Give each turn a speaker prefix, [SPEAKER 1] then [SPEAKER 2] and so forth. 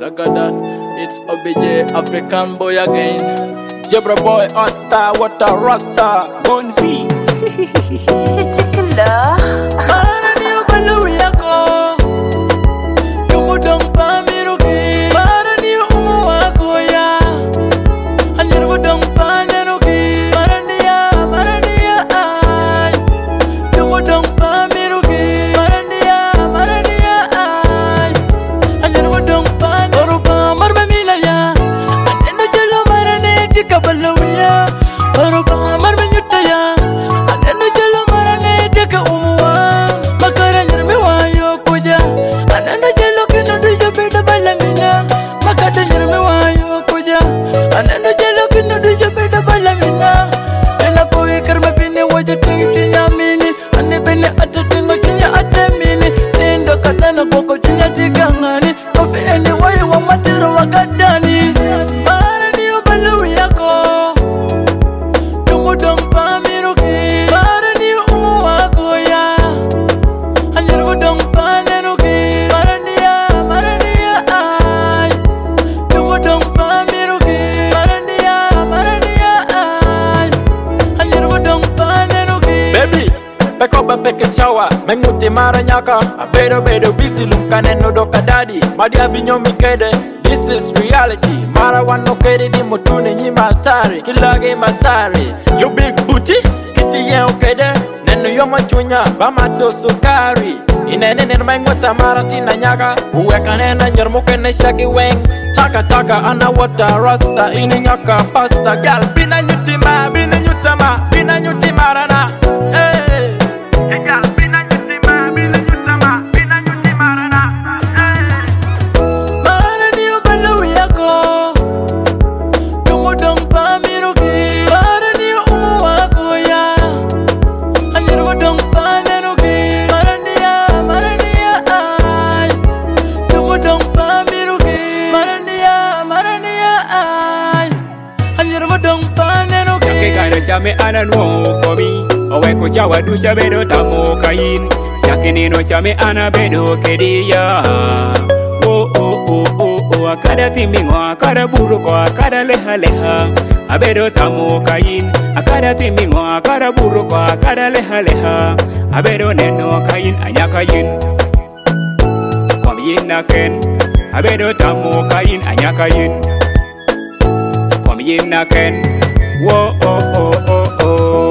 [SPEAKER 1] Zagadan, it's OBJ, African boy again. Jebra boy, hot star, what a rasta, Bonzi.
[SPEAKER 2] C'est Tikala.
[SPEAKER 1] Peke shawa, menguti mara nyaka Abedo busy lumkane no doka daddy Madia binyo mikede, this is reality Mara wano kere di motune nyima altari Kilage matari, you big booty Kiti ye ukede, nenu yoma chunya Bama do sukari Inene nenu menguta mara tina nyaka Uweka nena nyermuke ne shaki weng Taka ana wata rasta Ini nyaka pasta Gal bina nyutima, bina nyutima rana Hey
[SPEAKER 3] Chame ananwo komi Oweko chawa dusha bedo tamo kain Chakinino chame anabedo kedia Akada timingo akada buruko akada leha Abedo tamo kain Akada timingo akada buruko akada leha Abedo neno kain anyakayin Komiyin naken Abedo tamo kain anyakayin Komiyin naken Whoa, oh, oh, oh, oh.